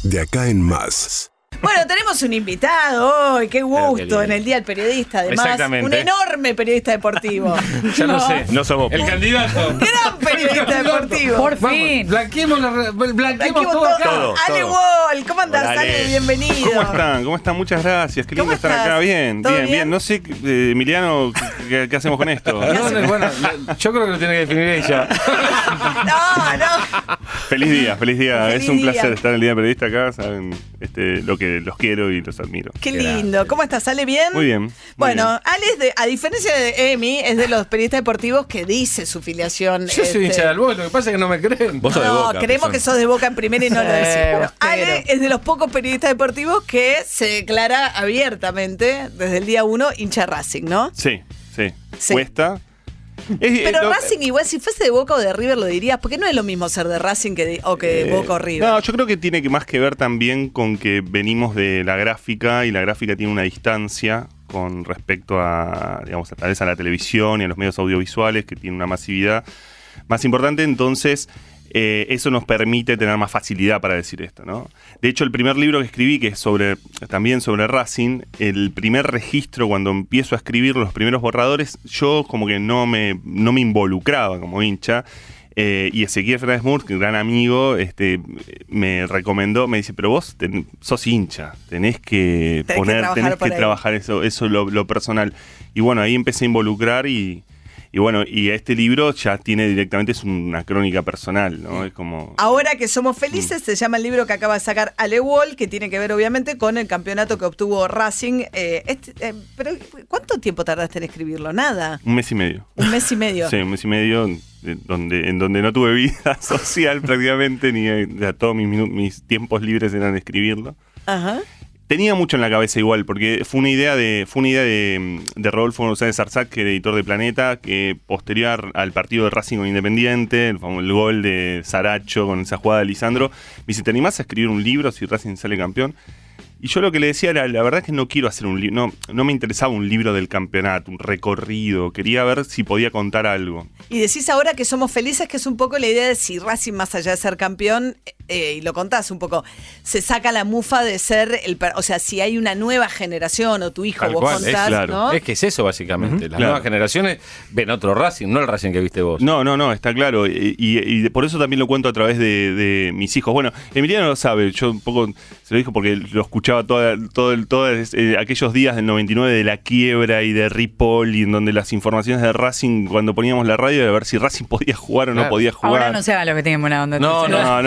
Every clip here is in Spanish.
De acá en más. Bueno, tenemos un invitado hoy, qué gusto, en el Día del Periodista, además, un enorme periodista deportivo. Ya lo sé, no sos vos. El candidato. Gran periodista deportivo. Por fin. Blanqueemos todo acá. Todo. Ale Wall, ¿cómo andás, Hola, Ale? Ale. Bienvenido. ¿Cómo están? Muchas gracias. Qué lindo ¿Cómo estar estás? acá. Bien. No sé, Emiliano, ¿qué hacemos con esto? Bueno, yo creo que lo tiene que definir ella. No. Feliz día. Feliz Es un placer día. estar en el Día del Periodista acá. Saben lo que los quiero y los admiro. Qué lindo. ¿Cómo estás, Ale? ¿Bien? Muy bien. Bueno, Ale, a diferencia de Emi, es de los periodistas deportivos que dice su filiación. Yo soy hincha del Boys, lo que pasa es que no me creen. Vos sos de No, Boca, creemos que sos de Boca en primera y no lo decís. Pero Ale es de los pocos periodistas deportivos que se declara abiertamente, desde el día 1, hincha de Racing, ¿no? Sí. Sí. Cuesta. Pero Racing igual, si fuese de Boca o de River lo dirías, porque no es lo mismo ser de Racing que de Boca o River. No, yo creo que tiene más que ver también con que venimos de la gráfica y la gráfica tiene una distancia con respecto a, digamos, tal vez a la televisión y a los medios audiovisuales que tienen una masividad más importante, entonces eso nos permite tener más facilidad para decir esto, ¿no? De hecho, el primer libro que escribí, que es también sobre Racing, el primer registro, cuando empiezo a escribir los primeros borradores, yo como que no me involucraba como hincha. Y Ezequiel Fernández Murs, que es un gran amigo, me recomendó, me dice, pero vos sos hincha, tenés que trabajar eso lo personal. Y bueno, ahí empecé a involucrar y bueno, y este libro ya tiene directamente, es una crónica personal, ¿no? Es como... Ahora que somos felices, se llama el libro que acaba de sacar Ale Wall, que tiene que ver obviamente con el campeonato que obtuvo Racing. Pero ¿cuánto tiempo tardaste en escribirlo? Nada. Un mes y medio. Un mes y medio. Sí, un mes y medio en donde no tuve vida social prácticamente, todos mis tiempos libres eran de escribirlo. Ajá. Tenía mucho en la cabeza igual, porque fue una idea de Rodolfo González Arzac, que era editor de Planeta, que posterior al partido de Racing con Independiente, el gol de Saracho con esa jugada de Lisandro, me dice, ¿te animás a escribir un libro si Racing sale campeón? Y yo lo que le decía era, la verdad es que no quiero hacer un libro, no me interesaba un libro del campeonato, un recorrido, quería ver si podía contar algo. Y decís ahora que somos felices, que es un poco la idea de si Racing, más allá de ser campeón, y lo contás un poco, se saca la mufa de ser, o sea, si hay una nueva generación, o tu hijo, Tal vos cual, contás, claro. ¿no? Es que es eso básicamente. Las claro. nuevas generaciones ven otro Racing, no el Racing que viste vos. No, está claro. Y por eso también lo cuento a través de mis hijos. Bueno, Emiliano lo sabe, yo un poco se lo dijo porque lo escuchaba todos aquellos días del 99 de la quiebra y de Ripoll, y en donde las informaciones de Racing, cuando poníamos la radio, de ver si Racing podía jugar o no podía jugar. Ahora no se haga lo que tienen buena onda. No,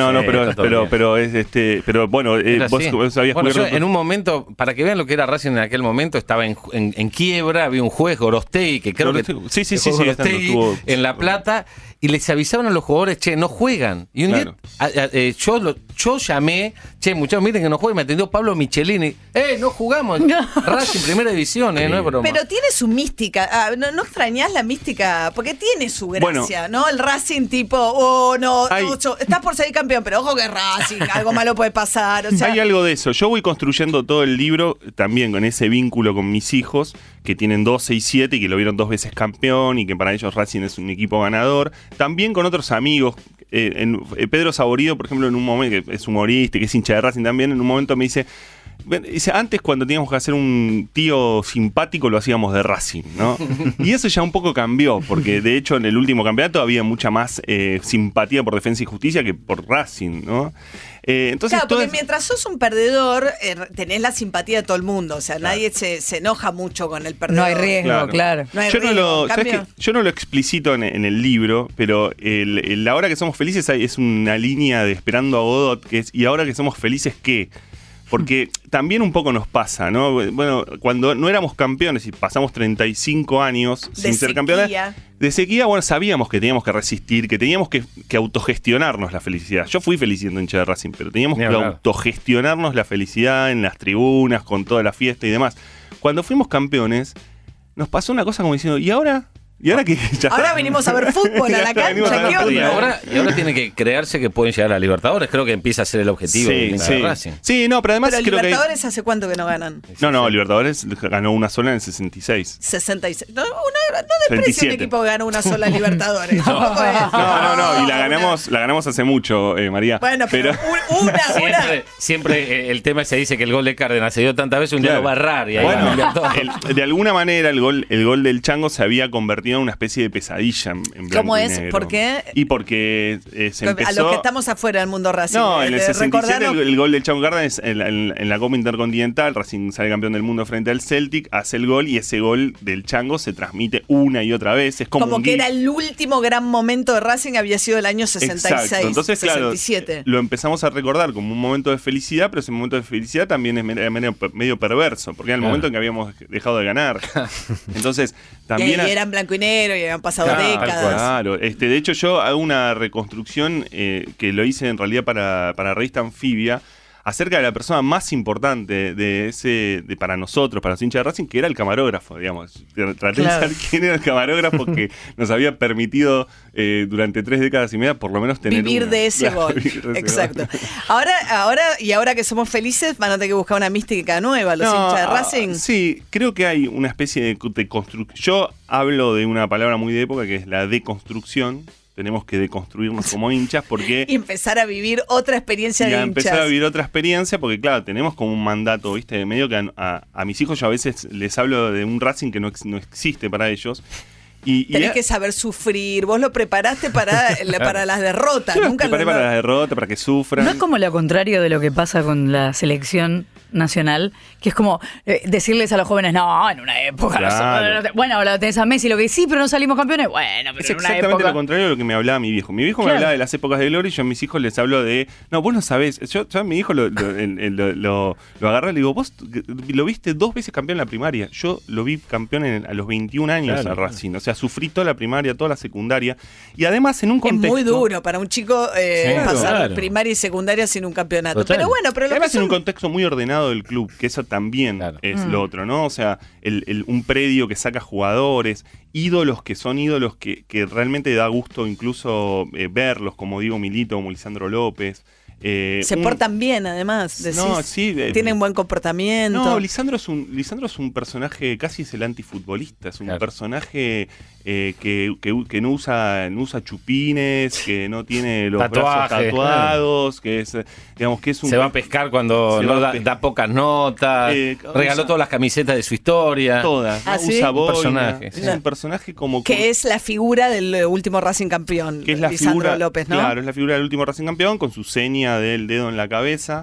pero bueno, vos habías bueno, yo cubierto. en un momento, para que vean lo que era Racing en aquel momento, estaba en quiebra, había un juez, Gorostegui, que creo que Sí, Gorostegui en La Plata, y les avisaban a los jugadores, che, no juegan. Y un día yo llamé, che, muchachos, miren que no juegan, me atendió Pablo Michelini. No jugamos. Racing primera división, no es broma. Pero tiene su mística. ¿No extrañás la mística? Porque tiene su gracia, ¿no? El Racing tipo, estás por salir campeón, pero ojo que es Racing, algo malo puede pasar. O sea, hay algo de eso. Yo voy construyendo todo el libro también con ese vínculo con mis hijos, que tienen 12 y 7 y que lo vieron 2 veces campeón y que para ellos Racing es un equipo ganador. También con otros amigos. Pedro Saborido, por ejemplo, en un momento, que es humorista, que es hincha de Racing también, en un momento me dice, antes cuando teníamos que hacer un tío simpático lo hacíamos de Racing, ¿no? Y eso ya un poco cambió, porque de hecho en el último campeonato había mucha más simpatía por Defensa y Justicia que por Racing, ¿no? Entonces, claro, porque mientras sos un perdedor, tenés la simpatía de todo el mundo. O sea, nadie se enoja mucho con el perdedor. No hay riesgo, claro. No hay riesgo. Yo no lo explicito en el libro, pero ahora que somos felices es una línea de Esperando a Godot, que es, ¿y ahora que somos felices qué? Porque también un poco nos pasa, ¿no? Bueno, cuando no éramos campeones y pasamos 35 años sin ser campeones, de sequía, bueno, sabíamos que teníamos que resistir, que teníamos que autogestionarnos la felicidad. Yo fui feliz siendo hincha de Racing, pero teníamos que autogestionarnos la felicidad en las tribunas, con toda la fiesta y demás. Cuando fuimos campeones, nos pasó una cosa como diciendo, ¿y ahora Y ahora que ya Ahora venimos a ver fútbol a la Ya venimos a cancha. ver ¿Qué fútbol. Y onda? ahora tiene que creerse que pueden llegar a Libertadores. Creo que empieza a ser el objetivo de Racing. Sí, no, pero además Pero creo que Libertadores ¿hace cuánto que no ganan? No, Libertadores ganó una sola en el 66. 66. No desprecia un 27. equipo que gana una sola Libertadores. Tampoco es- No, y la ganamos hace mucho, María. Bueno, pero una. Siempre el tema se dice que el gol de Cárdenas se dio tantas veces, un día Claro. lo va a errar. Y ahí Bueno, va a Libertadores. de alguna manera el gol del Chango se había convertido en una especie de pesadilla en blanco ¿Cómo y es? negro. ¿Por qué? Y porque se A empezó... los que estamos afuera del mundo Racing. No, en el 67 recordarnos- el gol del Chango Cárdenas en la Copa Intercontinental, Racing sale campeón del mundo frente al Celtic, hace el gol y ese gol del Chango se transmite una y otra vez. Es como Como un que gif. era el último gran momento de Racing, había sido el año 66. Exacto. Entonces, claro, 67. lo empezamos a recordar como un momento de felicidad, pero ese momento de felicidad también es medio perverso, porque era el momento en que habíamos dejado de ganar. Entonces, también... Y eran blanco y negro y habían pasado Claro, décadas. Claro, de hecho yo hago una reconstrucción que lo hice en realidad para Revista Anfibia, acerca de la persona más importante para nosotros, para los hinchas de Racing, que era el camarógrafo, digamos. Traté Claro. de saber quién era el camarógrafo que nos había permitido durante 3 décadas y media por lo menos tener Vivir una. de ese Claro, gol. vivir de ese Exacto. gol. Ahora que somos felices, van a tener que buscar una mística nueva, los hinchas de Racing. Sí, creo que hay una especie de construcción. Yo hablo de una palabra muy de época que es la deconstrucción. Tenemos que deconstruirnos como hinchas porque... Y empezar a vivir otra experiencia Y de a hinchas. empezar a vivir otra experiencia, porque claro, tenemos como un mandato, ¿viste? De medio que a mis hijos yo a veces les hablo de un Racing que no existe para ellos. Tenés que saber sufrir. Vos lo preparaste para las derrotas. yo los Nunca preparé lo para la derrota, para que sufran. No es como lo contrario de lo que pasa con la selección nacional, que es como decirles a los jóvenes, no, en una época. Claro. Bueno, ahora tenés a Messi, lo que sí, pero no salimos campeones. Bueno, pero Es en una exactamente época. lo contrario de lo que me hablaba mi viejo. Mi viejo me Claro. hablaba de las épocas de gloria y yo a mis hijos les hablo de... No, vos no sabés. Yo a mi hijo lo agarré y le digo, vos lo viste 2 veces campeón en la primaria. Yo lo vi campeón a los 21 años Claro. a Racing. O sea, sufrí toda la primaria, toda la secundaria. Y además en un Es contexto... muy duro para un chico pasar claro. primaria y secundaria sin un campeonato. Total. Pero bueno, pero lo que Además, en un son- contexto muy ordenado del club, que eso también Claro. es lo otro, ¿no? O sea, un predio que saca jugadores, ídolos que son ídolos que realmente da gusto incluso verlos, como Diego Milito, como Lisandro López. se portan bien, además. Decís, No, sí, tienen buen comportamiento. No, Lisandro es un personaje, casi es el antifutbolista, es un Claro. personaje que no usa chupines, que no tiene los Tatuajes, brazos tatuados, que es, digamos, que es un... Se va a pescar cuando Se no va da, a pescar. da pocas notas. Regaló usa- todas las camisetas de su historia. Todas, ¿no? ¿Ah, sí? Usa Un boina, personaje, es sí. un personaje como... Que es la figura del último Racing campeón, que es la Lisandro figura, López, ¿no? Claro, es la figura del último Racing campeón con su seña del dedo en la cabeza.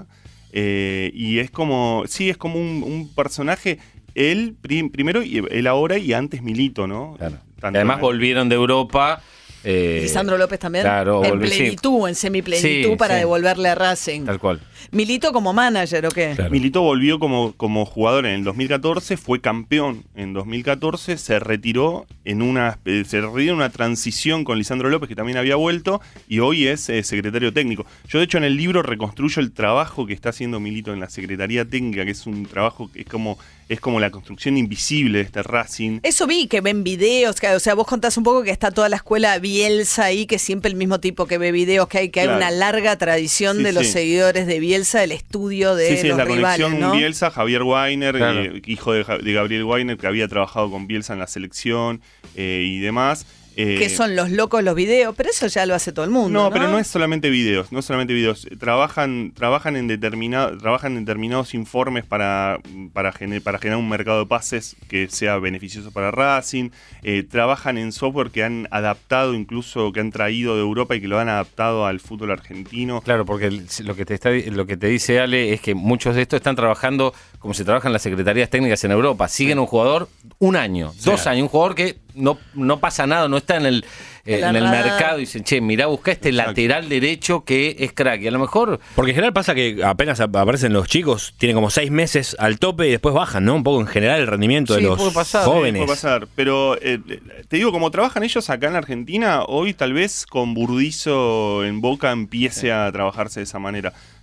Y es como, sí, es como un personaje, él primero y él ahora y antes Milito, ¿no? Claro. Tanto Además en- volvieron de Europa. Lisandro López también. Claro, en volví, sí. plenitud, en semiplenitud Sí, para sí. devolverle a Racing. Tal cual. Milito como manager, ¿o qué? Claro. Milito volvió como jugador en el 2014, fue campeón en 2014, se retiró en una transición con Lisandro López, que también había vuelto, y hoy es secretario técnico. Yo, de hecho, en el libro reconstruyo el trabajo que está haciendo Milito en la Secretaría Técnica, que es un trabajo que es como la construcción invisible de este Racing. Eso vi, que ven videos, o sea, vos contás un poco que está toda la escuela Bielsa ahí, que siempre el mismo tipo que ve videos, que hay Claro. una larga tradición Sí, de los sí. seguidores de Bielsa, el estudio de Sí, es los la rivales, conexión ¿no? Bielsa, Javier Weiner, Claro. hijo de Gabriel Weiner, que había trabajado con Bielsa en la selección y demás. Que son los locos los videos, pero eso ya lo hace todo el mundo. No, pero no es solamente videos, no solamente videos. Trabajan en determinados informes para generar un mercado de pases que sea beneficioso para Racing. Trabajan en software que han adaptado, incluso que han traído de Europa y que lo han adaptado al fútbol argentino. Claro, porque lo que te dice Ale es que muchos de estos están trabajando como se trabaja en las secretarías técnicas en Europa. Siguen un jugador 1 año, 2 años, un jugador que no pasa nada, no está en el mercado y dicen, che, mirá, busca este lateral derecho que es crack. Y a lo mejor... Porque en general pasa que apenas aparecen los chicos, tienen como 6 meses al tope y después bajan, ¿no? Un poco en general el rendimiento de Sí, los puede pasar, jóvenes. Puede pasar, pero te digo, como trabajan ellos acá en la Argentina, hoy tal vez con Burdizo en Boca empiece a trabajarse de esa manera.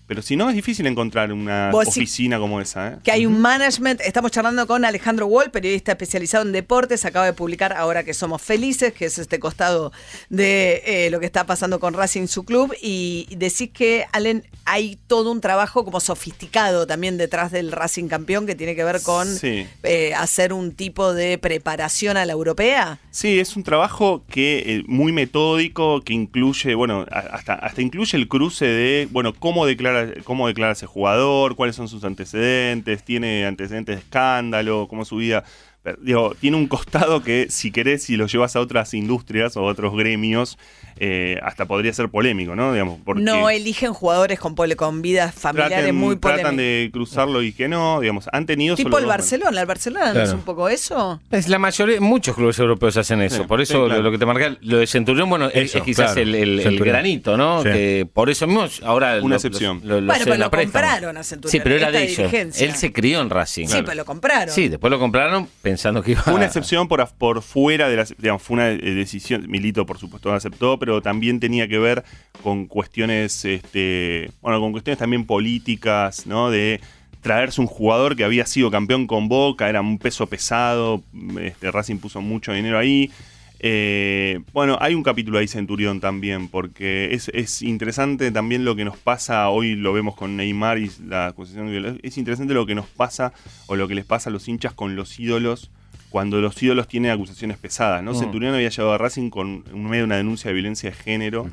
Pero si no, es difícil encontrar una oficina como esa. ¿eh? Que hay un management. Estamos charlando con Alejandro Wall, periodista especializado en deportes. Acaba de publicar Ahora que somos felices, que es este costado de lo que está pasando con Racing, su club. Y decís que, Allen, hay todo un trabajo como sofisticado también detrás del Racing campeón que tiene que ver con hacer un tipo de preparación a la europea. Sí, es un trabajo que muy metódico, que incluye, bueno, hasta incluye el cruce de, bueno, cómo declara ese jugador, cuáles son sus antecedentes, tiene antecedentes de escándalo, cómo es su vida. Digo, tiene un costado que, si querés, si lo llevas a otras industrias o a otros gremios, hasta podría ser polémico, ¿no? Digamos, porque no eligen jugadores con vidas familiares muy polémicas. Tratan de cruzarlo y que no, digamos, han tenido tipo el Barcelona. ¿El Barcelona no es un poco eso? Es la mayoría, muchos clubes europeos hacen eso. Por eso lo que te marca, lo de Centurión, bueno, eso, es quizás el granito, ¿no? Sí. Que por eso mismo, ahora una excepción. Bueno, pero lo compraron a Centurión. Sí, pero era de ellos. Dirigencia. Él se crió en Racing. Sí, pero lo compraron. Sí, después lo compraron pensando que iba Fue una excepción por fuera de las, digamos, fue una decisión, Milito por supuesto no aceptó, pero también tenía que ver con cuestiones, con cuestiones también políticas, ¿no? De traerse un jugador que había sido campeón con Boca, era un peso pesado, Racing puso mucho dinero ahí. Bueno, hay un capítulo ahí Centurión también, porque es interesante también lo que nos pasa, hoy lo vemos con Neymar y la acusación de violencia, es interesante lo que nos pasa o lo que les pasa a los hinchas con los ídolos, cuando los ídolos tienen acusaciones pesadas, ¿no? Centurión había llegado a Racing con medio de una denuncia de violencia de género,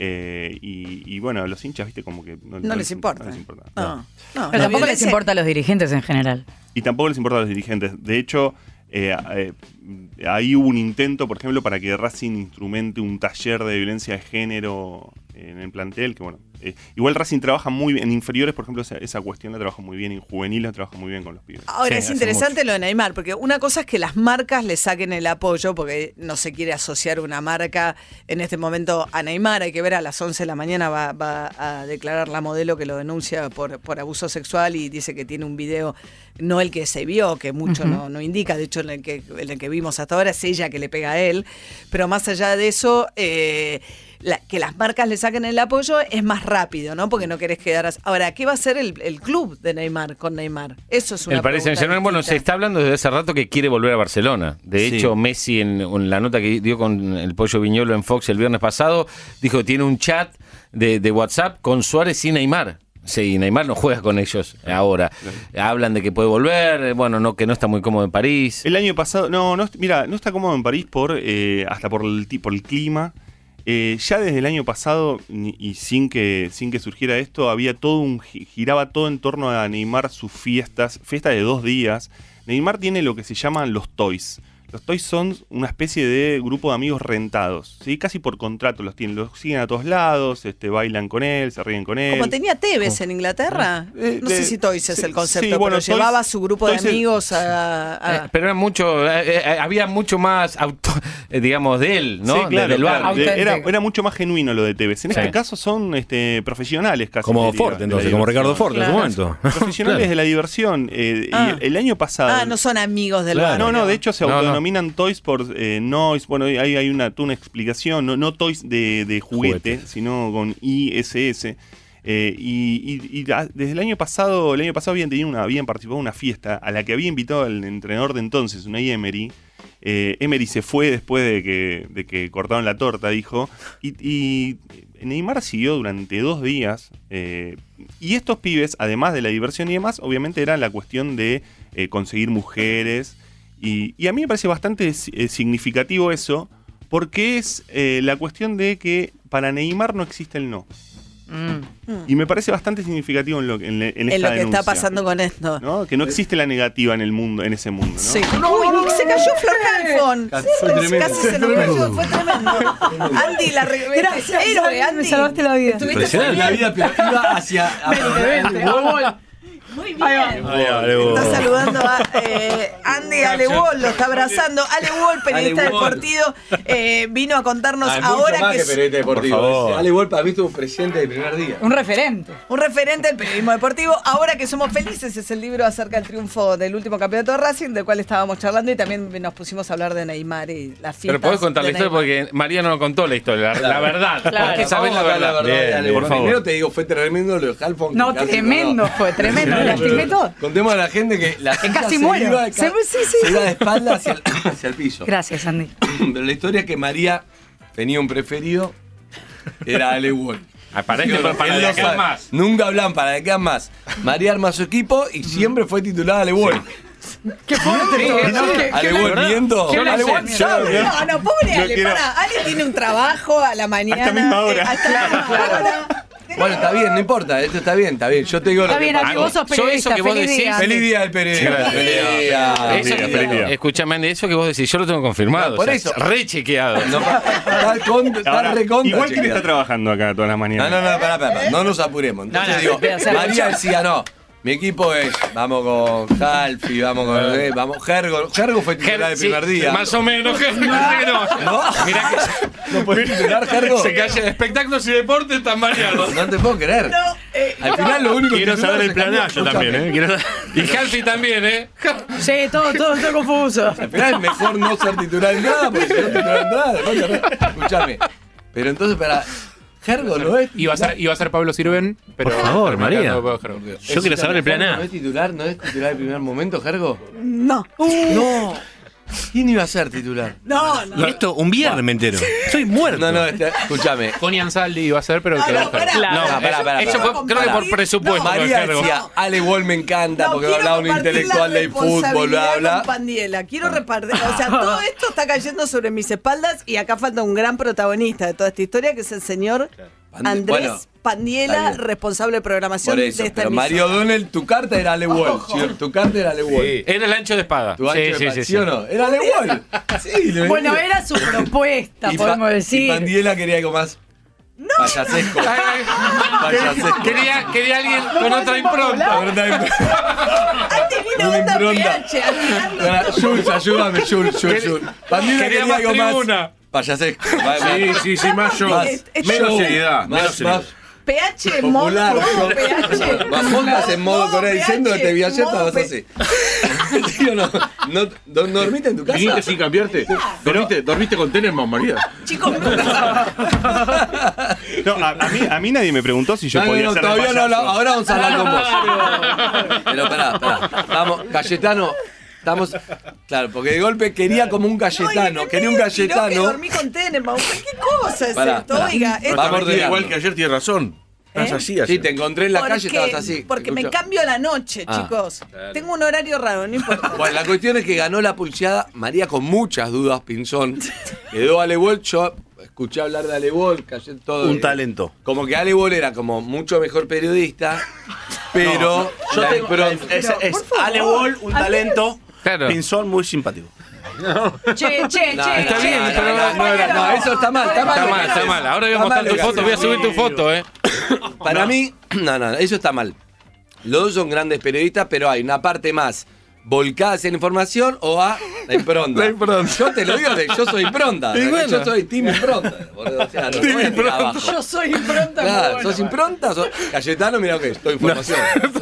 y bueno, los hinchas, viste, como que no les importa. Pero tampoco les importa a los dirigentes en general. Y tampoco les importa a los dirigentes. De hecho, ahí hubo un intento, por ejemplo, para que Racing instrumente un taller de violencia de género en el plantel, que bueno, igual Racing trabaja muy bien, en inferiores, por ejemplo, esa cuestión la trabaja muy bien, en juveniles trabaja muy bien con los pibes. Ahora, es interesante lo de Neymar, porque una cosa es que las marcas le saquen el apoyo, porque no se quiere asociar una marca en este momento a Neymar. Hay que ver, a las 11 de la mañana va a declarar la modelo que lo denuncia por abuso sexual y dice que tiene un video, no el que se vio, que mucho no indica, de hecho en el que vimos hasta ahora es ella que le pega a él, pero más allá de eso, que las marcas le saquen el apoyo es más rápido, ¿no? Porque no querés quedar así. Ahora, ¿qué va a hacer el club de Neymar con Neymar? Eso es una el Paris Saint-Germain, bueno, se está hablando desde hace rato que quiere volver a Barcelona. De hecho, Messi en la nota que dio con el Pollo Viñolo en Fox el viernes pasado, dijo que tiene un chat de WhatsApp con Suárez y Neymar. Sí, Neymar no juega con ellos ahora. Hablan de que puede volver, bueno, que no está muy cómodo en París. El año pasado, no está cómodo en París hasta por el clima. Ya desde el año pasado, y sin que surgiera esto, giraba todo en torno a Neymar, sus fiestas de 2 días. Neymar tiene lo que se llaman los toys. Los toys son una especie de grupo de amigos rentados, ¿sí? Casi por contrato los siguen a todos lados, bailan con él, se ríen con él. Como tenía Tevez en Inglaterra. No sé si toys es el concepto, pero llevaba a su grupo de amigos a... Pero había mucho más, digamos, de él, ¿no? Sí, claro, del bar. Era mucho más genuino lo de Tevez. En este caso son profesionales casi. Como Ford, entonces, como Ricardo Ford en su momento. Profesionales de la diversión. Y el año pasado... no son amigos del bar. No, de hecho se autodenominan toys por noise. Bueno, hay una explicación. No toys de juguete, sino con ISS. Y desde el año pasado habían participado en una fiesta a la que había invitado al entrenador de entonces, Unai Emery. Emery se fue después de que cortaron la torta, dijo, y Neymar siguió durante 2 días, y estos pibes, además de la diversión y demás, obviamente era la cuestión de conseguir mujeres, y a mí me parece bastante significativo eso, porque es la cuestión de que para Neymar no existe el no. Y me parece bastante significativo en esta denuncia, que está pasando con esto, ¿no? Que no existe la negativa en ese mundo, ¿no? Sí. Uy, se cayó Flor Halfon. Fue tremendo. Casi se nos cayó, fue tremendo. Andy, Gracias, héroe, Andy. Me salvaste la vida. La vida, pero iba hacia... Muy bien. Ahí va. Ay, Ale, Está saludando a Andy Alewol, lo está abrazando. Alewol, periodista Ale Wall. deportivo, vino a contarnos Mucho ahora más que que es periodista deportivo. Por favor. Ale Wall para mí estuvo presente del primer día. Un referente. un referente del periodismo deportivo. Ahora que somos felices es el libro acerca del triunfo del último campeonato de Racing, del cual estábamos charlando y también nos pusimos a hablar de Neymar y las fiestas. Pero podés contar la de historia Neymar. porque María no contó la historia, la verdad. Claro. Porque sabés la Vamos a hablar verdad. Bien, Ale bien, Wall. por favor. Primero te digo, fue tremendo lo de Halfon. No, que casi tremendo no. fue, tremendo. Me lastimé todo. Contemos a la gente que la chica casi se muero. iba, Sí, sí. se iba de espalda hacia el piso. Gracias, Andy. Pero la historia es que María tenía un preferido, era Ale Wall. Aparece Él para lo de acá sabe. más. Nunca hablan para de acá más. María arma su equipo y siempre fue titulada Ale Wall. Qué fuerte todo, ¿no? Ale Wall miento. Yo lo Ale sé. Wall sabe. No, pobre No Ale, quiero- pará. Ale tiene un trabajo a la mañana. A esta misma hora. Hasta la misma hora. Bueno, está bien, no importa, esto está bien. Yo te digo Está lo que bien, pasa. Andy, vos sos Yo eso periodista. que vos Feliz decís, día. Feliz día del periodista. Gracias. Feliz día. Eso que, feliz día. escuchame, Andy, eso que vos decís, yo lo tengo confirmado. No, por o sea, eso. Re chequeado. No, está Ahora, recontra. igual quién está chequeado. trabajando acá todas las No, mañanas. pará. No nos apuremos. Entonces No, digo, voy a hacer María mucho. decía, no. Mi equipo es, vamos con Halfi, vamos con. Vamos, Gergo. Gergo fue titular el Sí, primer día. Más o menos, no. Mirá que ¿No puedes titular, Gergo? se calla de espectáculos y deportes están variados. No te puedo creer. Al final lo único Quiero que saber el plan A yo también, ¿eh? Quiero saber- Y Halfi también, ¿eh? Sí, todo confuso. Al final es mejor no ser titular en nada, porque si no titular en nada, escuchame. Pero entonces para. Gergo no es. Iba a ser Pablo Sirven, pero. Por favor, pero María. no puedo Gergo. Yo quiero saber el plan ¿No A. es titular? ¿No es titular el primer momento, Gergo? No. No. ¿Quién iba a ser titular? No. Y esto un viernes me entero. Soy muerto. No, escúchame. Connie Ansaldi iba a ser, pero quedó Gergo. pará. No, pará. Eso fue, creo que por presupuesto. María Gergo. decía, Ale Wall me encanta porque va a quiero hablar un compartir la intelectual del fútbol, bla, responsabilidad bla. con Pandiela. Quiero repartir. O sea, todo esto está cayendo sobre mis espaldas y acá falta un gran protagonista de toda esta historia, que es el señor Andrés Bueno, está Pandiela, bien. responsable de programación Por eso, de esta pero emisora. Mario O'Donnell, tu carta era Ale Wall. Ojo. Sí, tu carta era Ale Wall. Era el ancho de espada. Tu ancho de ¿sí o no? Era Ale Wall. Sí, le Bueno, venía. era su propuesta, podemos Y decir. Pandiela quería algo más. Payasesco. Payasesco. Quería alguien con otra impronta. Antes vino Una onda impronta. PH. Pará, Jules, ayúdame, Jules. Pandiela quería quería más algo tribuna. más. Payasesco. Sí, más show. Menos seriedad, Más, menos seriedad. más. PH, modo Popular. PH. Bajonas en modo Corea PH, diciendo que te vi ayer, modo estabas así. ¿Sí o no? ¿No dormiste en tu casa? ¿Viniste sin cambiarte? ¿Dormiste con Tenerman, María? Chicos, No, a mí nadie me preguntó si yo No, podía no, ser todavía de no, payaso. ahora vamos a hablar con vos. Pero pará. Vamos, Cayetano. Estamos. Claro, porque de golpe quería como un Cayetano. Quería un que Cayetano. dormí con Tenenbaum. ¿Qué cosa es Pará, esto? pará. Oiga, esto Vamos a ordenar. Igual que ayer tienes razón. Estás así. Sí, te encontré en la calle, estabas así. Porque me Escucha. cambio la noche, Ah. chicos. Tengo un horario raro, no importa. Bueno, la cuestión es que ganó la pulseada María con muchas dudas, Pinzón. Quedó Ale Wall, yo escuché hablar de Ale Wall, cayó todo. Un talento. Como que Ale Wall era como mucho mejor periodista, pero Yo la tengo. impronta- Es Ale Wall, un talento. Claro. Pinzón muy simpático. Che. Está bien, pero no, eso está mal, está mal. Está mal. Ahora voy a Está mostrar mal tu lo que foto, voy a haces. subir tu foto, Para mí, no, eso está mal. Los dos son grandes periodistas, pero hay una parte más volcada hacia la información o a la impronta. Yo te lo digo, yo soy impronta. Y bueno. Yo soy team impronta. boludo. O sea, no te voy a tirar abajo. Yo soy impronta. Claro, bueno. ¿sos impronta? Cayetano, mira que estoy información.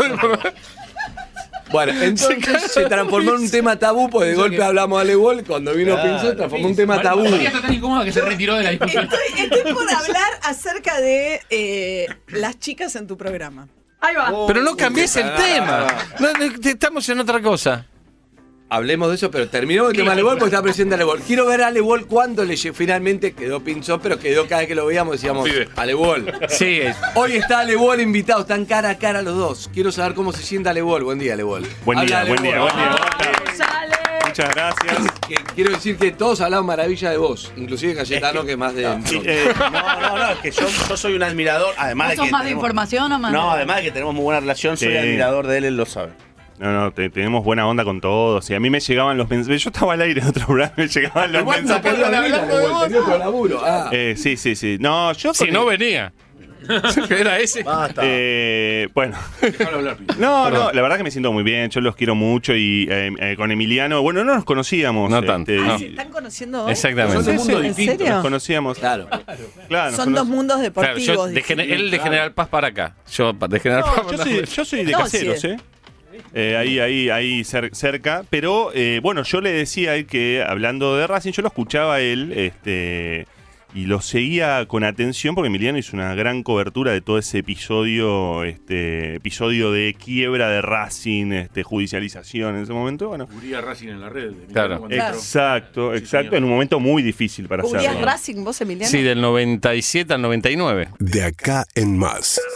Bueno, entonces se transformó en un tema tabú, porque de golpe hablamos de Ale Wall, cuando vino Pinzón transformó en un tema tabú. María está tan incómoda que se retiró de la discusión. Estoy por hablar acerca de las chicas en tu programa. Ahí va. Pero no cambies el tema. Estamos en otra cosa. Hablemos de eso, pero terminó el tema de Ale Wall porque está presente Ale Wall. Quiero ver a Ale Wall cuando finalmente quedó Pinzón, pero quedó cada vez que lo veíamos decíamos Ale Wall. Sí, Hoy está Ale Wall invitado, están cara a cara los dos. Quiero saber cómo se siente Ale Wall. Buen día, Ale Wall. Buen Habla día, Ale buen día, Wall. buen día. Sale. Muchas gracias. Quiero decir que todos hablaban maravilla de vos, inclusive Cayetano, que más de. Sí, no, es que yo soy un admirador, además de ¿Vos que sos más de tenemos- información o más? No, además de que tenemos muy buena relación, soy Sí. admirador de él lo sabe. No, tenemos buena onda con todos. Y a mí me llegaban los mensajes. Yo estaba al aire en otro programa, me llegaban los Igual no mensajes. podía venir, Ale Wall, tenía otro laburo. Sí. No, yo Si con no el- venía. ¿Era ese? Basta. Bueno. Déjalo hablar, Pino. No, la verdad que me siento muy bien, yo los quiero mucho y con Emiliano, bueno, no nos conocíamos. No tanto. Ah, No. ¿se están conociendo hoy? Exactamente. Son de mundo ¿En distinto. serio? Nos conocíamos. Claro. Claro, Son dos mundos Claro, deportivos. yo distintos. él de General Paz para acá. Yo de General Paz No, para yo soy de No, Caseros, sí. ahí cerca. Pero bueno, yo le decía a él que hablando de Racing, yo lo escuchaba a él, y lo seguía con atención porque Emiliano hizo una gran cobertura de todo ese episodio de quiebra de Racing, judicialización en ese momento. Bueno, Cubría Racing en la red. Claro. Cuando entró. exacto, señor. en un momento muy difícil para ¿Cubrías hacerlo. Racing vos, Emiliano? Sí, del 97 al 99. De acá en más.